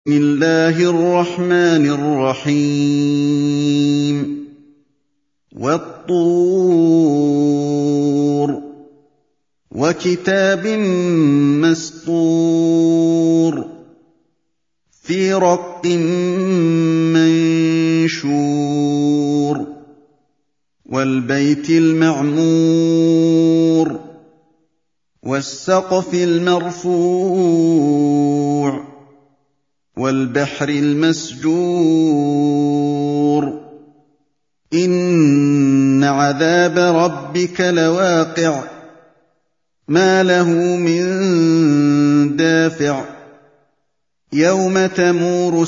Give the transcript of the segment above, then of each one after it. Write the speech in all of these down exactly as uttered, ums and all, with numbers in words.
بسم الله الرحمن الرحيم والطور وكتاب مسطور في رق منشور والبيت المعمور والسقف المرفوع والبحر المسجور إن عذاب ربك لواقع ما له من دافع يوم تمور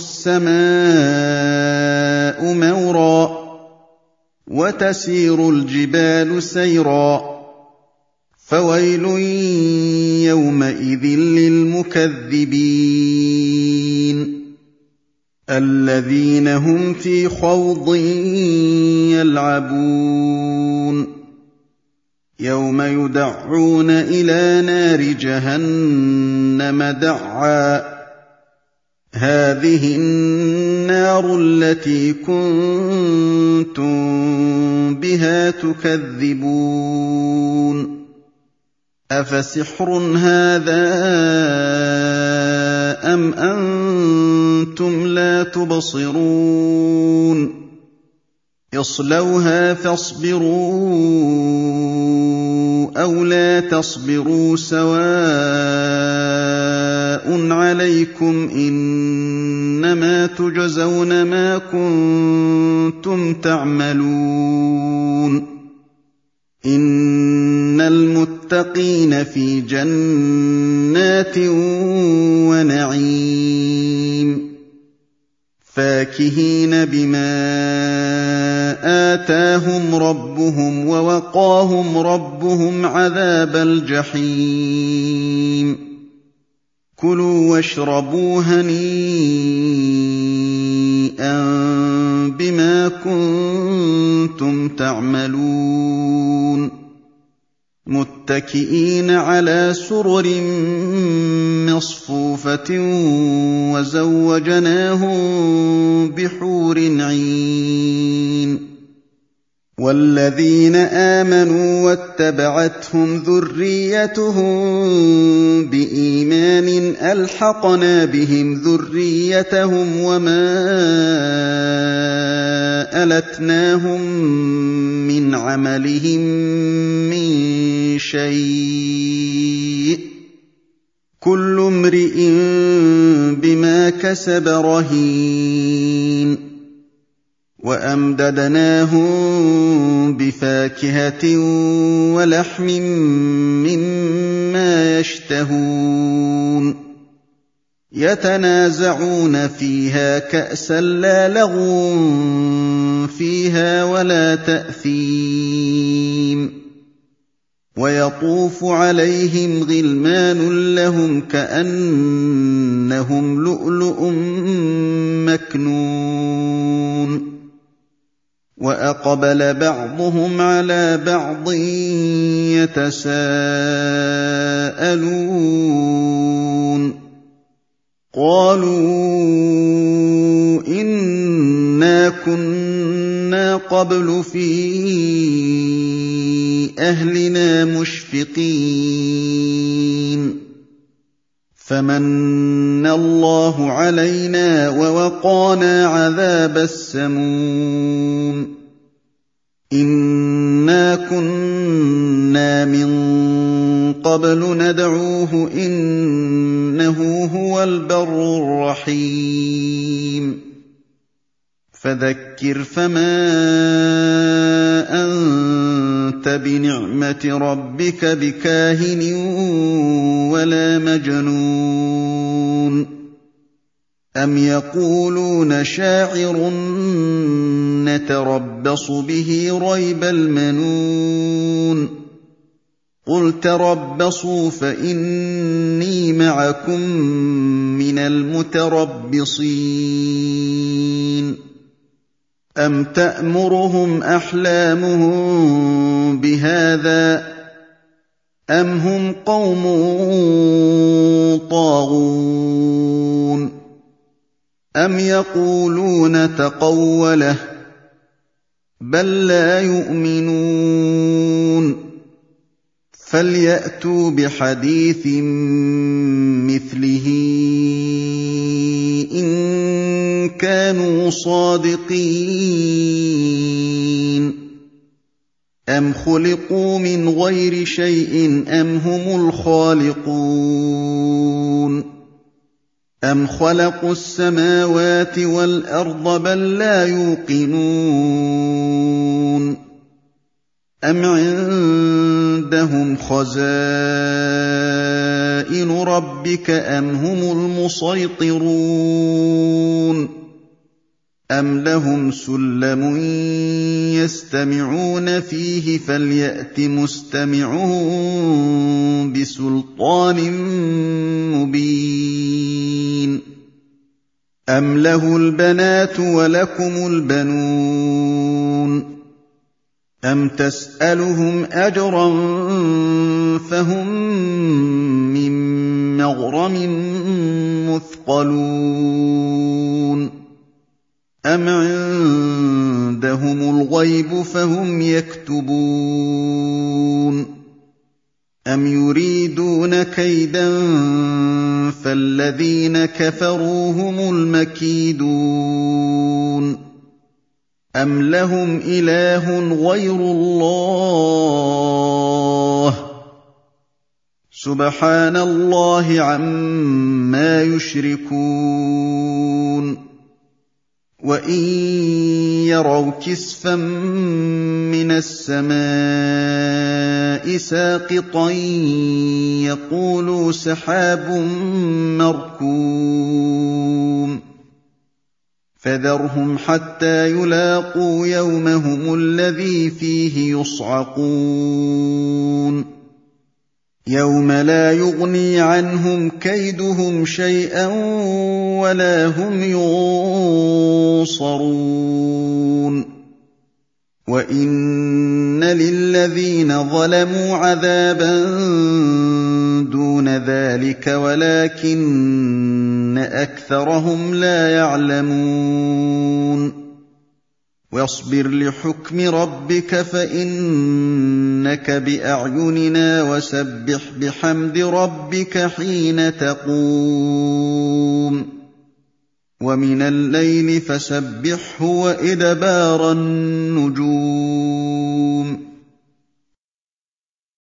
السماء مورا وتسير الجبال سيرا فويل يومئذ للمكذبين الذين هم في خوض يلعبون يوم يدعون إلى نار جهنم دعا هذه النار التي كنتم بها تكذبون أفسحر هذا أم أنتم لا تبصرون اصلوها فاصبروا أو لا تصبروا سواء عليكم إنما تجزون ما كنتم تعملون إن المتقين في جنات ونعيم فاكهين بما آتاهم ربهم ووقاهم ربهم عذاب الجحيم كلوا واشربوا هنيئا بما كنتم تعملون متكئين على سرر مصفوفة وزوجناهم بحور عين والذين آمنوا واتبعتهم ذريتهم بإيمان ألحقنا بهم ذريتهم وما ألتناهم من عملهم من شيء كل امرئ بما كسب رهين وأمددناهم بفاكهة ولحم مما يشتهون يتنازعون فيها كأسا لا لغو فيها ولا تأثيم ويطوف عليهم غلمان لهم كأنهم لؤلؤ مكنون وأقبل بعضهم على بعض يتساءلون قالوا إنا كنا قبل في أهلنا مشفقين فمن الله علينا ووقانا عذاب السموم إنا كنا من قبل ندعوه إنه هو البر الرحيم فذكر فما أنت بنعمة ربك بكاهن ولا مجنون أم يقولون شاعر نتربص به ريب المنون قل تربصوا فإني معكم من المتربصين أم تأمرهم أحلامهم بهذا أم هم قوم طاغون أَمْ يَقُولُونَ تَقَوَّلَهُ ۚ بَل لَّا يُؤْمِنُونَ فَلْيَأْتُوا بِحَدِيثٍ مِّثْلِهِ إِن كَانُوا صَادِقِينَ أَمْ خُلِقُوا مِنْ غَيْرِ شَيْءٍ أَمْ هُمُ الْخَالِقُونَ أَمْ خَلَقُوا السَّمَاوَاتِ وَالْأَرْضَ بَل لَّا يُوقِنُونَ أَمْ عِندَهُمْ خَزَائِنُ رَبِّكَ أَمْ هُمُ الْمُصَيْطِرُونَ أَمْ لَهُمْ سُلَّمٌ يَسْتَمِعُونَ فِيهِ فَلْيَأْتِ مُسْتَمِعُهُم بِسُلْطَانٍ مُّبِينٍ أَمْ لَهُ الْبَنَاتُ وَلَكُمُ الْبَنُونَ أَمْ تَسْأَلُهُمْ أَجْرًا فَهُم مِّن مَّغْرَمٍ مُّثْقَلُونَ أَمْ عِندَهُمُ الْغَيْبُ فَهُمْ يَكْتُبُونَ أَمْ يُرِيدُونَ كَيْدًا فَالَّذِينَ كَفَرُوا هُمُ الْمَكِيدُونَ أَمْ لَهُمْ إِلَٰهٌ غَيْرُ اللَّهِ سُبْحَانَ اللَّهِ عَمَّا يُشْرِكُونَ وَإِن يَرَوْا كِسْفًا مِّنَ السَّمَاءِ سَاقِطًا يَقُولُوا سَحَابٌ مَّرْكُومٌ فَذَرْهُمْ حَتَّىٰ يُلَاقُوا يَوْمَهُمُ الَّذِي فِيهِ يُصْعَقُونَ يَوْمَ لَا يُغْنِي عَنْهُمْ كَيْدُهُمْ شَيْئًا وَلَا هُمْ يُنصَرُونَ وَإِنَّ لِلَّذِينَ ظَلَمُوا عَذَابًا دُونَ ذَٰلِكَ وَلَٰكِنَّ أَكْثَرَهُمْ لَا يَعْلَمُونَ وَاصْبِرْ لِحُكْمِ رَبِّكَ فَإِنَّكَ بِأَعْيُنِنَا وَسَبِّحْ بِحَمْدِ رَبِّكَ حِينَ تَقُومُ وَمِنَ اللَّيْلِ فَسَبِّحْهُ وَإِدْبَارَ النُّجُومِ وَمِنَ اللَّيْلِ فَسَبِّحْهُ وَإِدْبَارَ النُّجُومِ وَسَبِّحْ بِحَمْدِ رَبِّكَ وَاسْتَغْفِرْهُ ۚ إِنَّهُ كَانَ تَوَّابًا